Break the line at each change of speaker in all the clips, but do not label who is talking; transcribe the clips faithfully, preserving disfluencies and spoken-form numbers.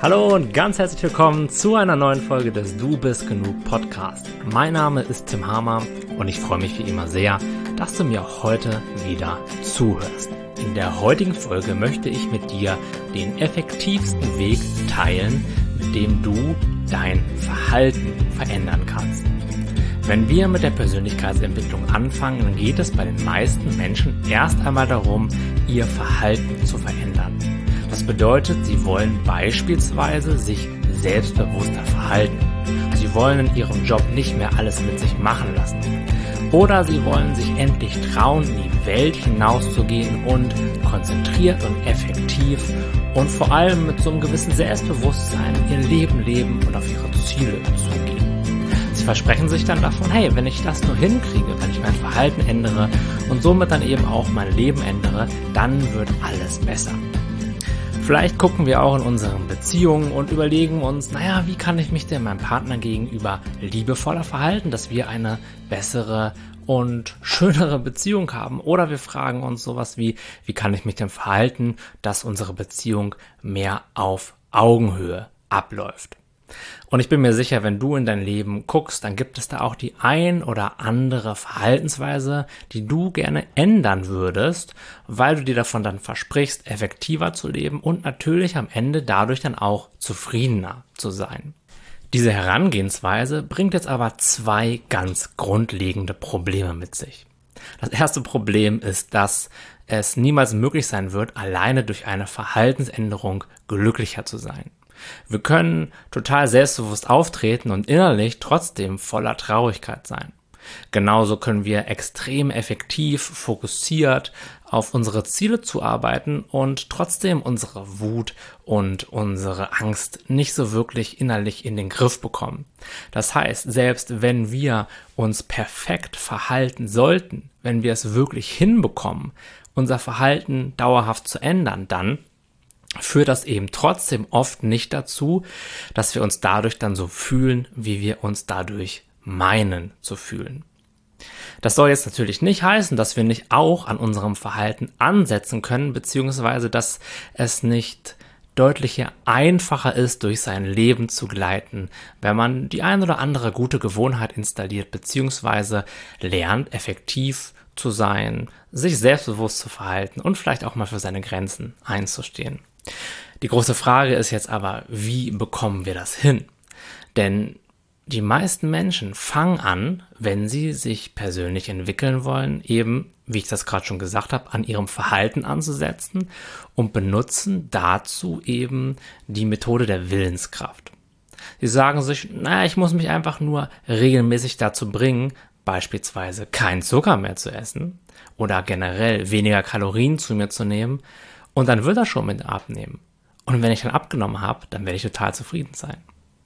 Hallo und ganz herzlich willkommen zu einer neuen Folge des Du bist genug Podcast. Mein Name ist Tim Hamer und ich freue mich wie immer sehr, dass du mir heute wieder zuhörst. In der heutigen Folge möchte ich mit dir den effektivsten Weg teilen, mit dem du dein Verhalten verändern kannst. Wenn wir mit der Persönlichkeitsentwicklung anfangen, dann geht es bei den meisten Menschen erst einmal darum, ihr Verhalten zu verändern. Das bedeutet, sie wollen beispielsweise sich selbstbewusster verhalten. Sie wollen in ihrem Job nicht mehr alles mit sich machen lassen. Oder sie wollen sich endlich trauen, in die Welt hinauszugehen und konzentriert und effektiv und vor allem mit so einem gewissen Selbstbewusstsein ihr Leben leben und auf ihre Ziele zugehen. Sie versprechen sich dann davon, hey, wenn ich das nur hinkriege, wenn ich mein Verhalten ändere und somit dann eben auch mein Leben ändere, dann wird alles besser. Vielleicht gucken wir auch in unseren Beziehungen und überlegen uns, naja, wie kann ich mich denn meinem Partner gegenüber liebevoller verhalten, dass wir eine bessere und schönere Beziehung haben. Oder wir fragen uns sowas wie, wie kann ich mich denn verhalten, dass unsere Beziehung mehr auf Augenhöhe abläuft. Und ich bin mir sicher, wenn du in dein Leben guckst, dann gibt es da auch die ein oder andere Verhaltensweise, die du gerne ändern würdest, weil du dir davon dann versprichst, effektiver zu leben und natürlich am Ende dadurch dann auch zufriedener zu sein. Diese Herangehensweise bringt jetzt aber zwei ganz grundlegende Probleme mit sich. Das erste Problem ist, dass es niemals möglich sein wird, alleine durch eine Verhaltensänderung glücklicher zu sein. Wir können total selbstbewusst auftreten und innerlich trotzdem voller Traurigkeit sein. Genauso können wir extrem effektiv, fokussiert auf unsere Ziele zuarbeiten und trotzdem unsere Wut und unsere Angst nicht so wirklich innerlich in den Griff bekommen. Das heißt, selbst wenn wir uns perfekt verhalten sollten, wenn wir es wirklich hinbekommen, unser Verhalten dauerhaft zu ändern, dann führt das eben trotzdem oft nicht dazu, dass wir uns dadurch dann so fühlen, wie wir uns dadurch meinen zu fühlen. Das soll jetzt natürlich nicht heißen, dass wir nicht auch an unserem Verhalten ansetzen können, beziehungsweise dass es nicht deutlich einfacher ist, durch sein Leben zu gleiten, wenn man die ein oder andere gute Gewohnheit installiert, beziehungsweise lernt, effektiv zu sein, sich selbstbewusst zu verhalten und vielleicht auch mal für seine Grenzen einzustehen. Die große Frage ist jetzt aber, wie bekommen wir das hin? Denn die meisten Menschen fangen an, wenn sie sich persönlich entwickeln wollen, eben, wie ich das gerade schon gesagt habe, an ihrem Verhalten anzusetzen und benutzen dazu eben die Methode der Willenskraft. Sie sagen sich, naja, ich muss mich einfach nur regelmäßig dazu bringen, beispielsweise keinen Zucker mehr zu essen oder generell weniger Kalorien zu mir zu nehmen und dann wird er schon mit abnehmen. Und wenn ich dann abgenommen habe, dann werde ich total zufrieden sein.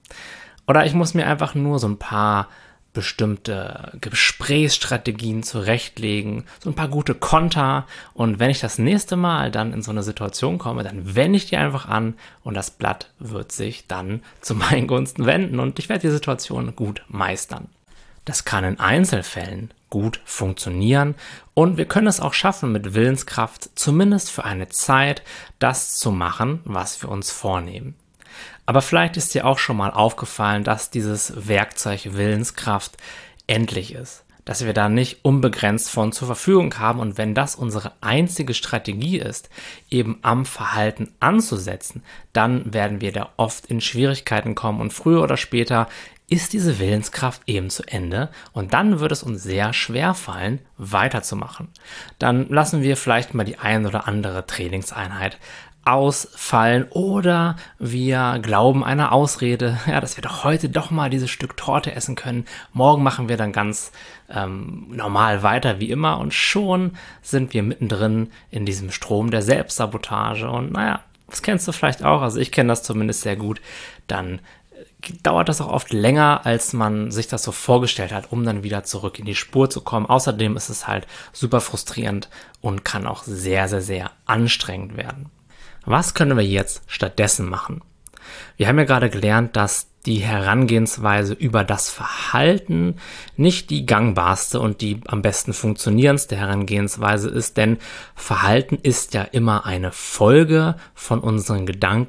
Oder ich muss mir einfach nur so ein paar bestimmte Gesprächsstrategien zurechtlegen, so ein paar gute Konter und wenn ich das nächste Mal dann in so eine Situation komme, dann wende ich die einfach an und das Blatt wird sich dann zu meinen Gunsten wenden und ich werde die Situation gut meistern. Das kann in Einzelfällen gut funktionieren und wir können es auch schaffen, mit Willenskraft zumindest für eine Zeit das zu machen, was wir uns vornehmen. Aber vielleicht ist dir auch schon mal aufgefallen, dass dieses Werkzeug Willenskraft endlich ist, dass wir da nicht unbegrenzt von zur Verfügung haben und wenn das unsere einzige Strategie ist, eben am Verhalten anzusetzen, dann werden wir da oft in Schwierigkeiten kommen und früher oder später ist diese Willenskraft eben zu Ende und dann wird es uns sehr schwer fallen, weiterzumachen. Dann lassen wir vielleicht mal die ein oder andere Trainingseinheit ausfallen oder wir glauben einer Ausrede, ja, dass wir doch heute doch mal dieses Stück Torte essen können. Morgen machen wir dann ganz ähm, normal weiter wie immer und schon sind wir mittendrin in diesem Strom der Selbstsabotage und naja, das kennst du vielleicht auch, also ich kenne das zumindest sehr gut, dann dauert das auch oft länger, als man sich das so vorgestellt hat, um dann wieder zurück in die Spur zu kommen. Außerdem ist es halt super frustrierend und kann auch sehr, sehr, sehr anstrengend werden. Was können wir jetzt stattdessen machen? Wir haben ja gerade gelernt, dass die Herangehensweise über das Verhalten nicht die gangbarste und die am besten funktionierendste Herangehensweise ist, denn Verhalten ist ja immer eine Folge von unseren Gedanken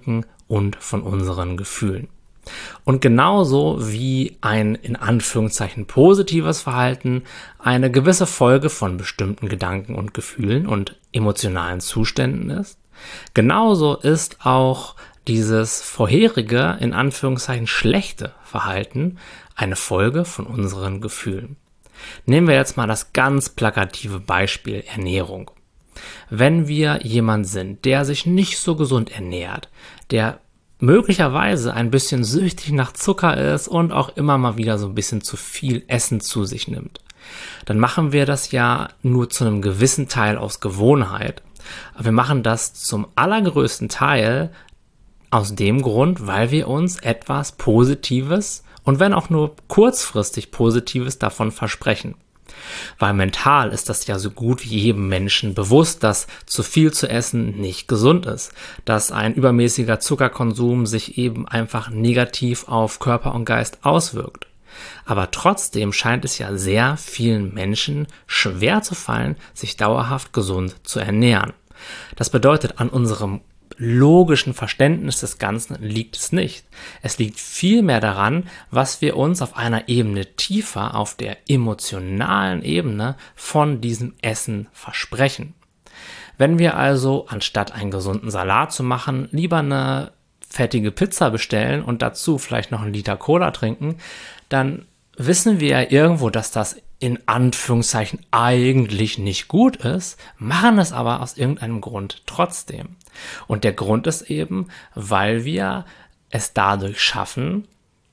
und von unseren Gefühlen. Und genauso wie ein in Anführungszeichen positives Verhalten eine gewisse Folge von bestimmten Gedanken und Gefühlen und emotionalen Zuständen ist, genauso ist auch dieses vorherige, in Anführungszeichen schlechte Verhalten eine Folge von unseren Gefühlen. Nehmen wir jetzt mal das ganz plakative Beispiel Ernährung. Wenn wir jemand sind, der sich nicht so gesund ernährt, der möglicherweise ein bisschen süchtig nach Zucker ist und auch immer mal wieder so ein bisschen zu viel Essen zu sich nimmt, dann machen wir das ja nur zu einem gewissen Teil aus Gewohnheit. Aber wir machen das zum allergrößten Teil aus dem Grund, weil wir uns etwas Positives und wenn auch nur kurzfristig Positives davon versprechen. Weil mental ist das ja so gut wie jedem Menschen bewusst, dass zu viel zu essen nicht gesund ist, dass ein übermäßiger Zuckerkonsum sich eben einfach negativ auf Körper und Geist auswirkt. Aber trotzdem scheint es ja sehr vielen Menschen schwer zu fallen, sich dauerhaft gesund zu ernähren. Das bedeutet, an unserem logischen Verständnis des Ganzen liegt es nicht. Es liegt vielmehr daran, was wir uns auf einer Ebene tiefer, auf der emotionalen Ebene von diesem Essen versprechen. Wenn wir also, anstatt einen gesunden Salat zu machen, lieber eine fettige Pizza bestellen und dazu vielleicht noch einen Liter Cola trinken, dann wissen wir ja irgendwo, dass das in Anführungszeichen eigentlich nicht gut ist, machen es aber aus irgendeinem Grund trotzdem. Und der Grund ist eben, weil wir es dadurch schaffen,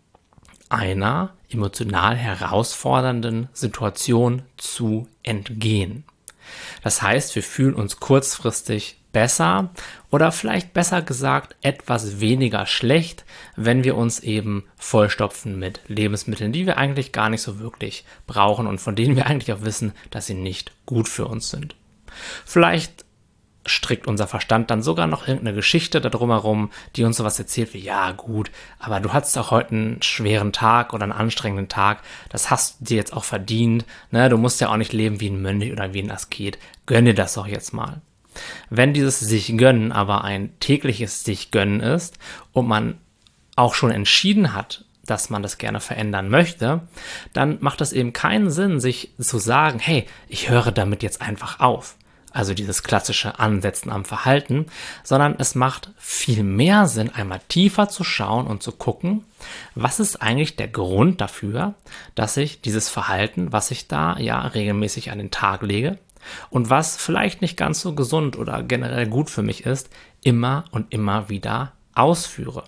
einer emotional herausfordernden Situation zu entgehen. Das heißt, wir fühlen uns kurzfristig besser oder vielleicht besser gesagt etwas weniger schlecht, wenn wir uns eben vollstopfen mit Lebensmitteln, die wir eigentlich gar nicht so wirklich brauchen und von denen wir eigentlich auch wissen, dass sie nicht gut für uns sind. Vielleicht strickt unser Verstand dann sogar noch irgendeine Geschichte da drumherum, die uns sowas erzählt wie, ja gut, aber du hattest auch heute einen schweren Tag oder einen anstrengenden Tag, das hast du dir jetzt auch verdient, ne? Du musst ja auch nicht leben wie ein Mönch oder wie ein Asket, gönn dir das doch jetzt mal. Wenn dieses sich gönnen aber ein tägliches sich gönnen ist und man auch schon entschieden hat, dass man das gerne verändern möchte, dann macht es eben keinen Sinn, sich zu sagen, hey, ich höre damit jetzt einfach auf. Also dieses klassische Ansetzen am Verhalten, sondern es macht viel mehr Sinn, einmal tiefer zu schauen und zu gucken, was ist eigentlich der Grund dafür, dass ich dieses Verhalten, was ich da ja regelmäßig an den Tag lege und was vielleicht nicht ganz so gesund oder generell gut für mich ist, immer und immer wieder ausführe.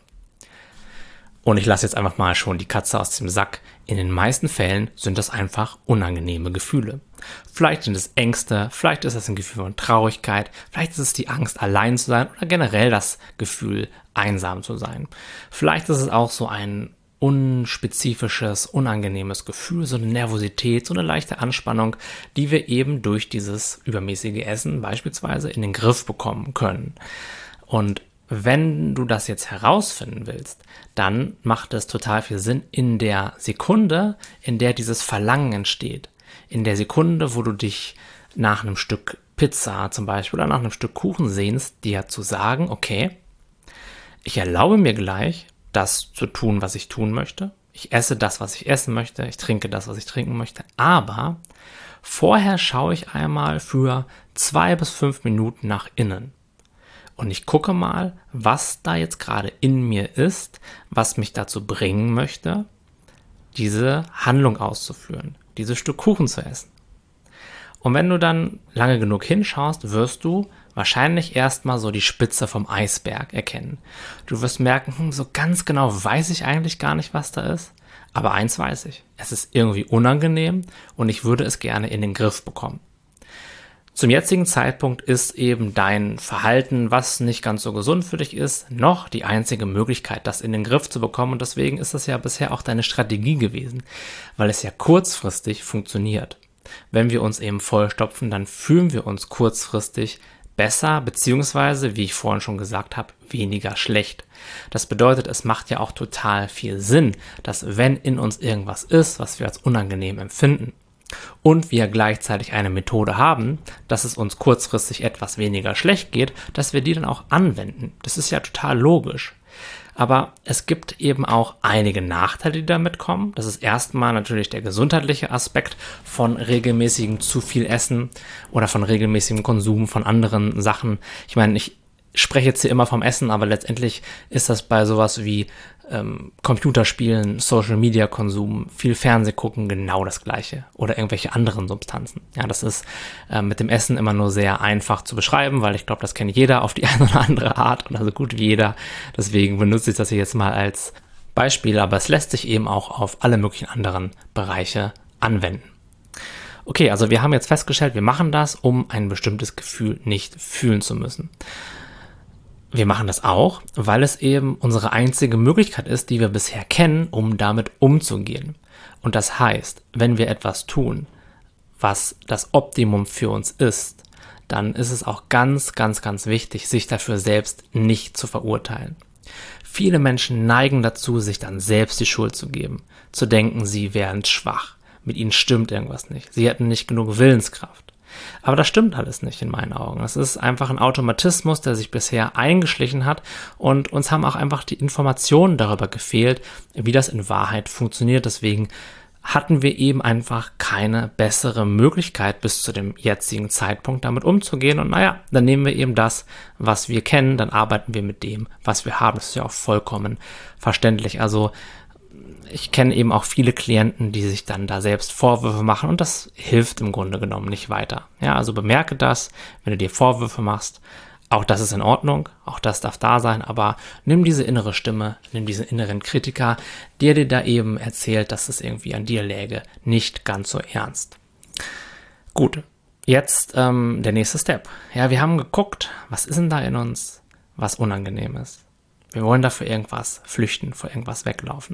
Und ich lasse jetzt einfach mal schon die Katze aus dem Sack. In den meisten Fällen sind das einfach unangenehme Gefühle. Vielleicht sind es Ängste, vielleicht ist es ein Gefühl von Traurigkeit, vielleicht ist es die Angst, allein zu sein oder generell das Gefühl, einsam zu sein. Vielleicht ist es auch so ein unspezifisches, unangenehmes Gefühl, so eine Nervosität, so eine leichte Anspannung, die wir eben durch dieses übermäßige Essen beispielsweise in den Griff bekommen können. Und wenn du das jetzt herausfinden willst, dann macht es total viel Sinn, in der Sekunde, in der dieses Verlangen entsteht, in der Sekunde, wo du dich nach einem Stück Pizza zum Beispiel oder nach einem Stück Kuchen sehnst, dir zu sagen, okay, ich erlaube mir gleich, das zu tun, was ich tun möchte. Ich esse das, was ich essen möchte. Ich trinke das, was ich trinken möchte. Aber vorher schaue ich einmal für zwei bis fünf Minuten nach innen. Und ich gucke mal, was da jetzt gerade in mir ist, was mich dazu bringen möchte, diese Handlung auszuführen, dieses Stück Kuchen zu essen. Und wenn du dann lange genug hinschaust, wirst du wahrscheinlich erstmal so die Spitze vom Eisberg erkennen. Du wirst merken, hm, so ganz genau weiß ich eigentlich gar nicht, was da ist. Aber eins weiß ich, es ist irgendwie unangenehm und ich würde es gerne in den Griff bekommen. Zum jetzigen Zeitpunkt ist eben dein Verhalten, was nicht ganz so gesund für dich ist, noch die einzige Möglichkeit, das in den Griff zu bekommen. Und deswegen ist das ja bisher auch deine Strategie gewesen, weil es ja kurzfristig funktioniert. Wenn wir uns eben vollstopfen, dann fühlen wir uns kurzfristig besser, beziehungsweise, wie ich vorhin schon gesagt habe, weniger schlecht. Das bedeutet, es macht ja auch total viel Sinn, dass wenn in uns irgendwas ist, was wir als unangenehm empfinden, und wir gleichzeitig eine Methode haben, dass es uns kurzfristig etwas weniger schlecht geht, dass wir die dann auch anwenden. Das ist ja total logisch. Aber es gibt eben auch einige Nachteile, die damit kommen. Das ist erstmal natürlich der gesundheitliche Aspekt von regelmäßigem zu viel Essen oder von regelmäßigem Konsum von anderen Sachen. Ich meine, ich spreche jetzt hier immer vom Essen, aber letztendlich ist das bei sowas wie ähm, Computerspielen, Social-Media-Konsum, viel Fernseh gucken genau das Gleiche oder irgendwelche anderen Substanzen. Ja, das ist äh, mit dem Essen immer nur sehr einfach zu beschreiben, weil ich glaube, das kennt jeder auf die eine oder andere Art oder so gut wie jeder. Deswegen benutze ich das hier jetzt mal als Beispiel, aber es lässt sich eben auch auf alle möglichen anderen Bereiche anwenden. Okay, also wir haben jetzt festgestellt, wir machen das, um ein bestimmtes Gefühl nicht fühlen zu müssen. Wir machen das auch, weil es eben unsere einzige Möglichkeit ist, die wir bisher kennen, um damit umzugehen. Und das heißt, wenn wir etwas tun, was das Optimum für uns ist, dann ist es auch ganz, ganz, ganz wichtig, sich dafür selbst nicht zu verurteilen. Viele Menschen neigen dazu, sich dann selbst die Schuld zu geben, zu denken, sie wären schwach, mit ihnen stimmt irgendwas nicht, sie hätten nicht genug Willenskraft. Aber das stimmt alles nicht in meinen Augen. Es ist einfach ein Automatismus, der sich bisher eingeschlichen hat und uns haben auch einfach die Informationen darüber gefehlt, wie das in Wahrheit funktioniert. Deswegen hatten wir eben einfach keine bessere Möglichkeit bis zu dem jetzigen Zeitpunkt damit umzugehen. Und naja, dann nehmen wir eben das, was wir kennen, dann arbeiten wir mit dem, was wir haben. Das ist ja auch vollkommen verständlich. Also ich kenne eben auch viele Klienten, die sich dann da selbst Vorwürfe machen und das hilft im Grunde genommen nicht weiter. Ja, also bemerke das, wenn du dir Vorwürfe machst. Auch das ist in Ordnung, auch das darf da sein, aber nimm diese innere Stimme, nimm diesen inneren Kritiker, der dir da eben erzählt, dass es irgendwie an dir läge, nicht ganz so ernst. Gut, jetzt ähm, der nächste Step. Ja, wir haben geguckt, was ist denn da in uns, was unangenehm ist. Wir wollen dafür irgendwas flüchten, vor irgendwas weglaufen.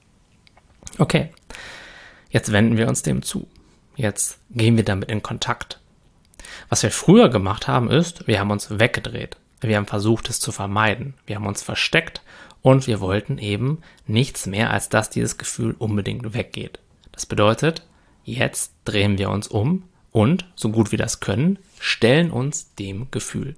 Okay, jetzt wenden wir uns dem zu. Jetzt gehen wir damit in Kontakt. Was wir früher gemacht haben, ist, wir haben uns weggedreht. Wir haben versucht, es zu vermeiden. Wir haben uns versteckt und wir wollten eben nichts mehr, als dass dieses Gefühl unbedingt weggeht. Das bedeutet, jetzt drehen wir uns um und, so gut wir das können, stellen uns dem Gefühl.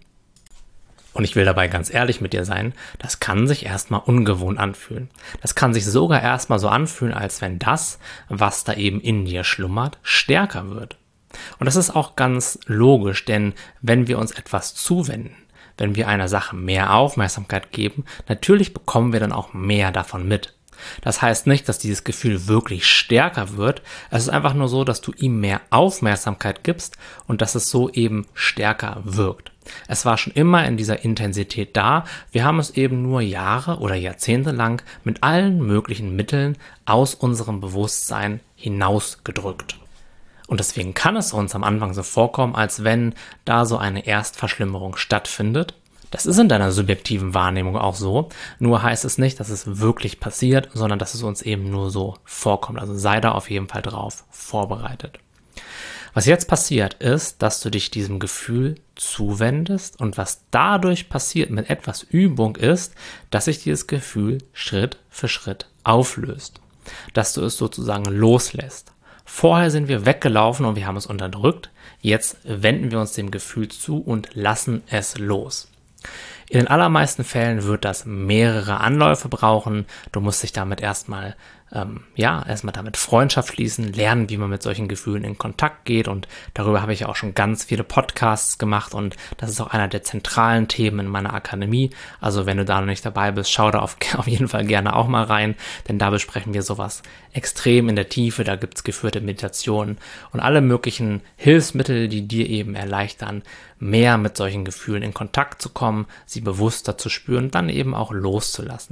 Und ich will dabei ganz ehrlich mit dir sein, das kann sich erstmal ungewohnt anfühlen. Das kann sich sogar erstmal so anfühlen, als wenn das, was da eben in dir schlummert, stärker wird. Und das ist auch ganz logisch, denn wenn wir uns etwas zuwenden, wenn wir einer Sache mehr Aufmerksamkeit geben, natürlich bekommen wir dann auch mehr davon mit. Das heißt nicht, dass dieses Gefühl wirklich stärker wird. Es ist einfach nur so, dass du ihm mehr Aufmerksamkeit gibst und dass es so eben stärker wirkt. Es war schon immer in dieser Intensität da. Wir haben es eben nur Jahre oder Jahrzehnte lang mit allen möglichen Mitteln aus unserem Bewusstsein hinausgedrückt. Und deswegen kann es uns am Anfang so vorkommen, als wenn da so eine Erstverschlimmerung stattfindet. Das ist in deiner subjektiven Wahrnehmung auch so, nur heißt es nicht, dass es wirklich passiert, sondern dass es uns eben nur so vorkommt. Also sei da auf jeden Fall drauf vorbereitet. Was jetzt passiert ist, dass du dich diesem Gefühl zuwendest und was dadurch passiert mit etwas Übung ist, dass sich dieses Gefühl Schritt für Schritt auflöst. Dass du es sozusagen loslässt. Vorher sind wir weggelaufen und wir haben es unterdrückt. Jetzt wenden wir uns dem Gefühl zu und lassen es los. In den allermeisten Fällen wird das mehrere Anläufe brauchen. Du musst dich damit erstmal, ähm, ja, erstmal damit Freundschaft schließen, lernen, wie man mit solchen Gefühlen in Kontakt geht und darüber habe ich auch schon ganz viele Podcasts gemacht und das ist auch einer der zentralen Themen in meiner Akademie. Also wenn du da noch nicht dabei bist, schau da auf, auf jeden Fall gerne auch mal rein, denn da besprechen wir sowas extrem in der Tiefe. Da gibt's geführte Meditationen und alle möglichen Hilfsmittel, die dir eben erleichtern, mehr mit solchen Gefühlen in Kontakt zu kommen, sie bewusster zu spüren und dann eben auch loszulassen.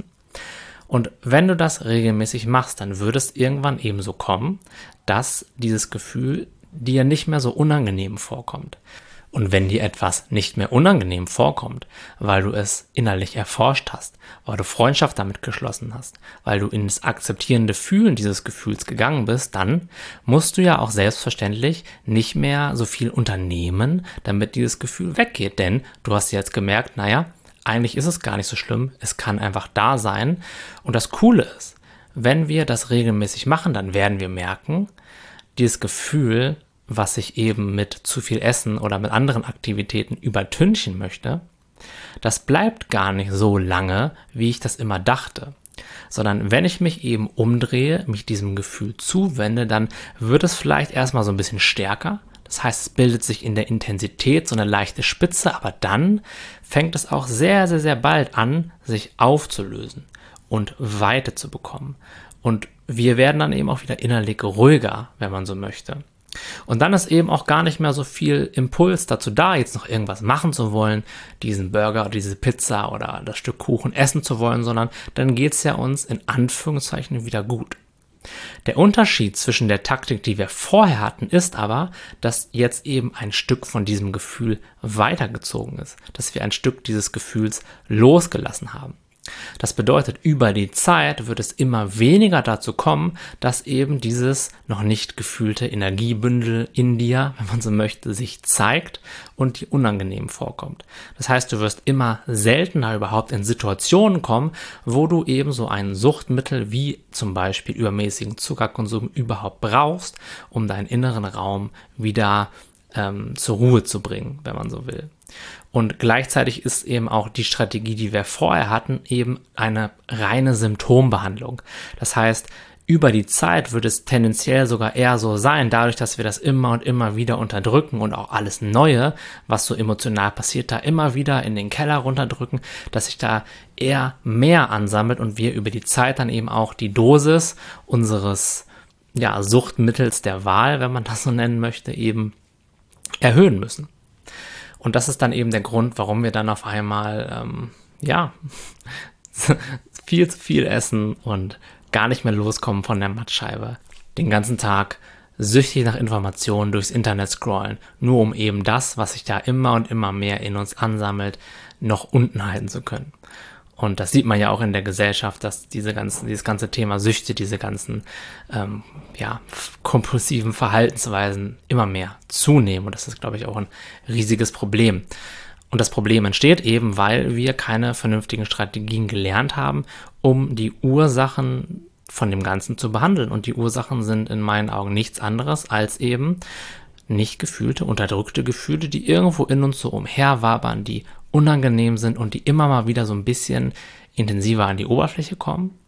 Und wenn du das regelmäßig machst, dann würde es irgendwann eben so kommen, dass dieses Gefühl dir nicht mehr so unangenehm vorkommt. Und wenn dir etwas nicht mehr unangenehm vorkommt, weil du es innerlich erforscht hast, weil du Freundschaft damit geschlossen hast, weil du ins akzeptierende Fühlen dieses Gefühls gegangen bist, dann musst du ja auch selbstverständlich nicht mehr so viel unternehmen, damit dieses Gefühl weggeht. Denn du hast jetzt gemerkt, naja, eigentlich ist es gar nicht so schlimm, es kann einfach da sein. Und das Coole ist, wenn wir das regelmäßig machen, dann werden wir merken, dieses Gefühl, was sich eben mit zu viel Essen oder mit anderen Aktivitäten übertünchen möchte, Das bleibt gar nicht so lange, wie ich das immer dachte. Sondern wenn ich mich eben umdrehe, mich diesem Gefühl zuwende, dann wird es vielleicht erstmal so ein bisschen stärker. Das heißt, es bildet sich in der Intensität so eine leichte Spitze, aber dann fängt es auch sehr, sehr, sehr bald an, sich aufzulösen und Weite zu bekommen. Und wir werden dann eben auch wieder innerlich ruhiger, wenn man so möchte. Und dann ist eben auch gar nicht mehr so viel Impuls dazu da, jetzt noch irgendwas machen zu wollen, diesen Burger oder diese Pizza oder das Stück Kuchen essen zu wollen, sondern dann geht es ja uns in Anführungszeichen wieder gut. Der Unterschied zwischen der Taktik, die wir vorher hatten, ist aber, dass jetzt eben ein Stück von diesem Gefühl weitergezogen ist, dass wir ein Stück dieses Gefühls losgelassen haben. Das bedeutet, über die Zeit wird es immer weniger dazu kommen, dass eben dieses noch nicht gefühlte Energiebündel in dir, wenn man so möchte, sich zeigt und dir unangenehm vorkommt. Das heißt, du wirst immer seltener überhaupt in Situationen kommen, wo du eben so ein Suchtmittel wie zum Beispiel übermäßigen Zuckerkonsum überhaupt brauchst, um deinen inneren Raum wieder ähm, zur Ruhe zu bringen, wenn man so will. Und gleichzeitig ist eben auch die Strategie, die wir vorher hatten, eben eine reine Symptombehandlung. Das heißt, über die Zeit wird es tendenziell sogar eher so sein, dadurch, dass wir das immer und immer wieder unterdrücken und auch alles Neue, was so emotional passiert, da immer wieder in den Keller runterdrücken, dass sich da eher mehr ansammelt und wir über die Zeit dann eben auch die Dosis unseres ja, Suchtmittels der Wahl, wenn man das so nennen möchte, eben erhöhen müssen. Und das ist dann eben der Grund, warum wir dann auf einmal, ähm, ja, viel zu viel essen und gar nicht mehr loskommen von der Mattscheibe. Den ganzen Tag süchtig nach Informationen durchs Internet scrollen, nur um eben das, was sich da immer und immer mehr in uns ansammelt, noch unten halten zu können. Und das sieht man ja auch in der Gesellschaft, dass diese ganzen, dieses ganze Thema Süchte, diese ganzen ähm, ja, kompulsiven Verhaltensweisen immer mehr zunehmen. Und das ist, glaube ich, auch ein riesiges Problem. Und das Problem entsteht eben, weil wir keine vernünftigen Strategien gelernt haben, um die Ursachen von dem Ganzen zu behandeln. Und die Ursachen sind in meinen Augen nichts anderes als eben nicht gefühlte, unterdrückte Gefühle, die irgendwo in uns so umherwabern, die unangenehm sind und die immer mal wieder so ein bisschen intensiver an die Oberfläche kommen.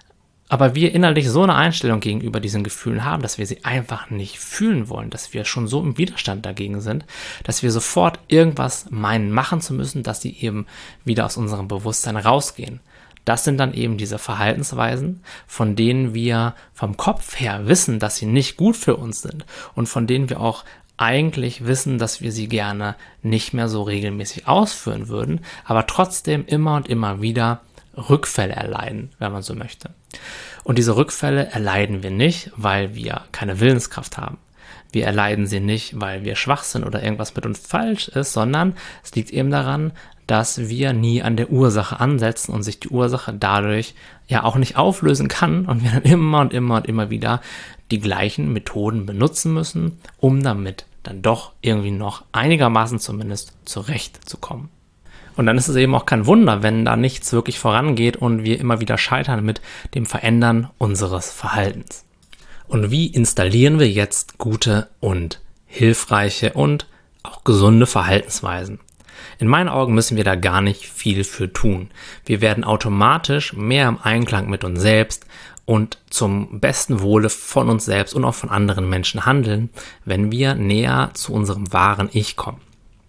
Aber wir innerlich so eine Einstellung gegenüber diesen Gefühlen haben, dass wir sie einfach nicht fühlen wollen, dass wir schon so im Widerstand dagegen sind, dass wir sofort irgendwas meinen, machen zu müssen, dass sie eben wieder aus unserem Bewusstsein rausgehen. Das sind dann eben diese Verhaltensweisen, von denen wir vom Kopf her wissen, dass sie nicht gut für uns sind und von denen wir auch eigentlich wissen, dass wir sie gerne nicht mehr so regelmäßig ausführen würden, aber trotzdem immer und immer wieder Rückfälle erleiden, wenn man so möchte. Und diese Rückfälle erleiden wir nicht, weil wir keine Willenskraft haben. Wir erleiden sie nicht, weil wir schwach sind oder irgendwas mit uns falsch ist, sondern es liegt eben daran, dass wir nie an der Ursache ansetzen und sich die Ursache dadurch ja auch nicht auflösen kann und wir dann immer und immer und immer wieder die gleichen Methoden benutzen müssen, um damit dann doch irgendwie noch einigermaßen zumindest zurechtzukommen. Und dann ist es eben auch kein Wunder, wenn da nichts wirklich vorangeht und wir immer wieder scheitern mit dem Verändern unseres Verhaltens. Und wie installieren wir jetzt gute und hilfreiche und auch gesunde Verhaltensweisen? In meinen Augen müssen wir da gar nicht viel für tun. Wir werden automatisch mehr im Einklang mit uns selbst und zum besten Wohle von uns selbst und auch von anderen Menschen handeln, wenn wir näher zu unserem wahren Ich kommen.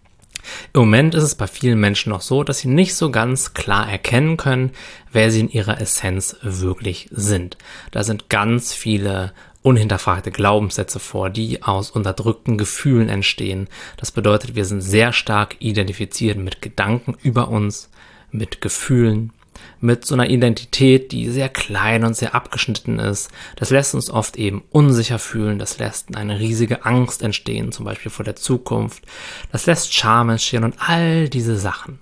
Im Moment ist es bei vielen Menschen noch so, dass sie nicht so ganz klar erkennen können, wer sie in ihrer Essenz wirklich sind. Da sind ganz viele unhinterfragte Glaubenssätze vor, die aus unterdrückten Gefühlen entstehen. Das bedeutet, wir sind sehr stark identifiziert mit Gedanken über uns, mit Gefühlen, mit so einer Identität, die sehr klein und sehr abgeschnitten ist. Das lässt uns oft eben unsicher fühlen, das lässt eine riesige Angst entstehen, zum Beispiel vor der Zukunft. Das lässt Scham entstehen und all diese Sachen.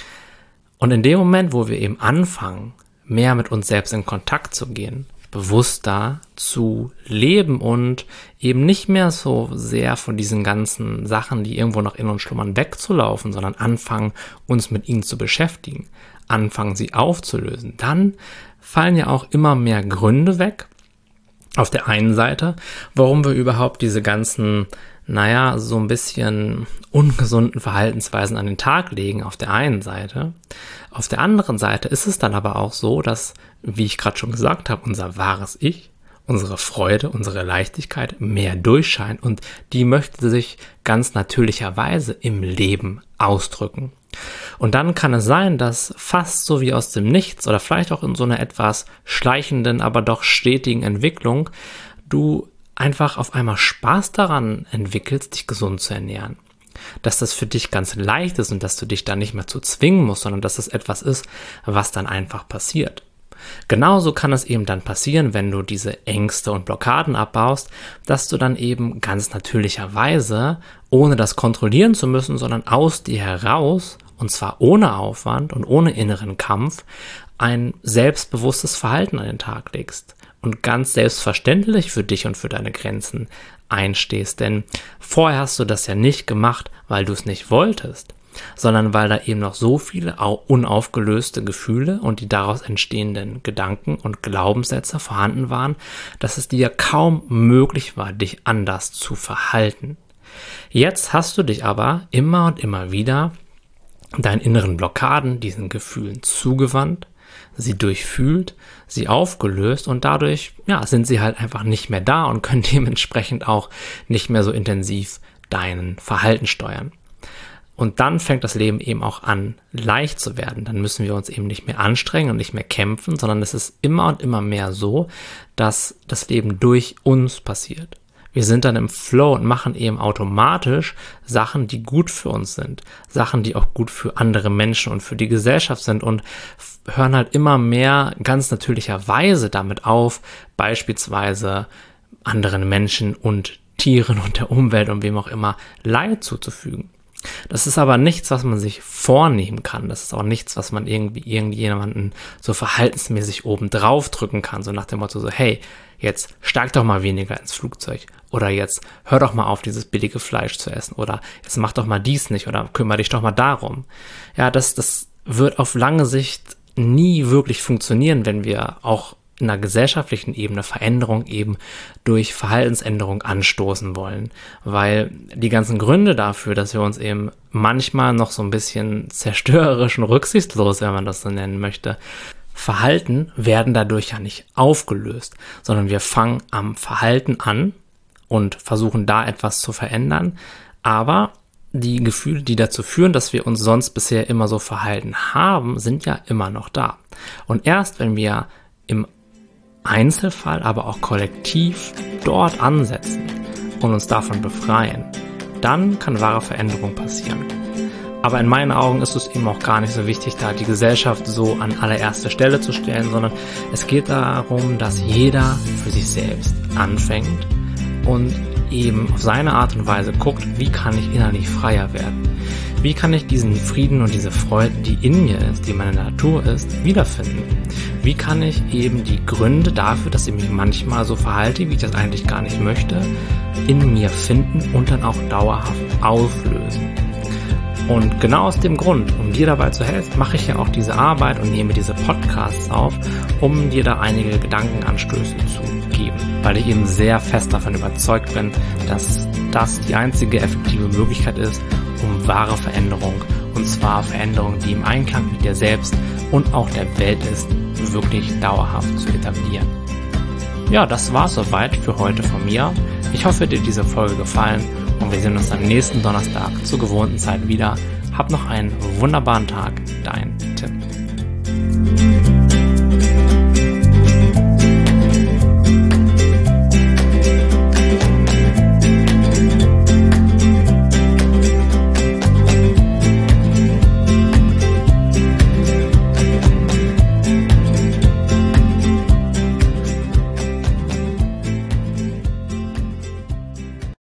Und in dem Moment, wo wir eben anfangen, mehr mit uns selbst in Kontakt zu gehen, bewusster zu leben und eben nicht mehr so sehr von diesen ganzen Sachen, die irgendwo noch in uns schlummern, wegzulaufen, sondern anfangen, uns mit ihnen zu beschäftigen, anfangen, sie aufzulösen, dann fallen ja auch immer mehr Gründe weg. Auf der einen Seite, warum wir überhaupt diese ganzen naja, so ein bisschen ungesunden Verhaltensweisen an den Tag legen auf der einen Seite. Auf der anderen Seite ist es dann aber auch so, dass, wie ich gerade schon gesagt habe, unser wahres Ich, unsere Freude, unsere Leichtigkeit mehr durchscheint und die möchte sich ganz natürlicherweise im Leben ausdrücken. Und dann kann es sein, dass fast so wie aus dem Nichts oder vielleicht auch in so einer etwas schleichenden, aber doch stetigen Entwicklung du einfach auf einmal Spaß daran entwickelst, dich gesund zu ernähren. Dass das für dich ganz leicht ist und dass du dich da nicht mehr zu zwingen musst, sondern dass es etwas ist, was dann einfach passiert. Genauso kann es eben dann passieren, wenn du diese Ängste und Blockaden abbaust, dass du dann eben ganz natürlicherweise, ohne das kontrollieren zu müssen, sondern aus dir heraus, und zwar ohne Aufwand und ohne inneren Kampf, ein selbstbewusstes Verhalten an den Tag legst und ganz selbstverständlich für dich und für deine Grenzen einstehst. Denn vorher hast du das ja nicht gemacht, weil du es nicht wolltest, sondern weil da eben noch so viele unaufgelöste Gefühle und die daraus entstehenden Gedanken und Glaubenssätze vorhanden waren, dass es dir kaum möglich war, dich anders zu verhalten. Jetzt hast du dich aber immer und immer wieder deinen inneren Blockaden, diesen Gefühlen zugewandt, sie durchfühlt, sie aufgelöst und dadurch ja, sind sie halt einfach nicht mehr da und können dementsprechend auch nicht mehr so intensiv deinen Verhalten steuern. Und dann fängt das Leben eben auch an, leicht zu werden. Dann müssen wir uns eben nicht mehr anstrengen und nicht mehr kämpfen, sondern es ist immer und immer mehr so, dass das Leben durch uns passiert. Wir sind dann im Flow und machen eben automatisch Sachen, die gut für uns sind. Sachen, die auch gut für andere Menschen und für die Gesellschaft sind und hören halt immer mehr ganz natürlicherweise damit auf, beispielsweise anderen Menschen und Tieren und der Umwelt und wem auch immer Leid zuzufügen. Das ist aber nichts, was man sich vornehmen kann. Das ist auch nichts, was man irgendwie irgendjemanden so verhaltensmäßig oben drauf drücken kann. So nach dem Motto so, hey, jetzt steig doch mal weniger ins Flugzeug. Oder jetzt hör doch mal auf, dieses billige Fleisch zu essen. Oder jetzt mach doch mal dies nicht. Oder kümmere dich doch mal darum. Ja, das, das wird auf lange Sicht nie wirklich funktionieren, wenn wir auch in einer gesellschaftlichen Ebene Veränderung eben durch Verhaltensänderung anstoßen wollen, weil die ganzen Gründe dafür, dass wir uns eben manchmal noch so ein bisschen zerstörerisch und rücksichtslos, wenn man das so nennen möchte, verhalten, werden dadurch ja nicht aufgelöst, sondern wir fangen am Verhalten an und versuchen da etwas zu verändern, aber die Gefühle, die dazu führen, dass wir uns sonst bisher immer so verhalten haben, sind ja immer noch da. Und erst wenn wir im Einzelfall, aber auch kollektiv dort ansetzen und uns davon befreien, dann kann wahre Veränderung passieren. Aber in meinen Augen ist es eben auch gar nicht so wichtig, da die Gesellschaft so an allererste Stelle zu stellen, sondern es geht darum, dass jeder für sich selbst anfängt und eben auf seine Art und Weise guckt, wie kann ich innerlich freier werden? Wie kann ich diesen Frieden und diese Freude, die in mir ist, die meine Natur ist, wiederfinden? Wie kann ich eben die Gründe dafür, dass ich mich manchmal so verhalte, wie ich das eigentlich gar nicht möchte, in mir finden und dann auch dauerhaft auflösen? Und genau aus dem Grund, um dir dabei zu helfen, mache ich ja auch diese Arbeit und nehme diese Podcasts auf, um dir da einige Gedankenanstöße zu geben, weil ich eben sehr fest davon überzeugt bin, dass das die einzige effektive Möglichkeit ist, um wahre Veränderung, und zwar Veränderung, die im Einklang mit dir selbst und auch der Welt ist, wirklich dauerhaft zu etablieren. Ja, das war's soweit für heute von mir. Ich hoffe, dir diese Folge gefallen und wir sehen uns am nächsten Donnerstag zur gewohnten Zeit wieder. Hab noch einen wunderbaren Tag, dein Tim.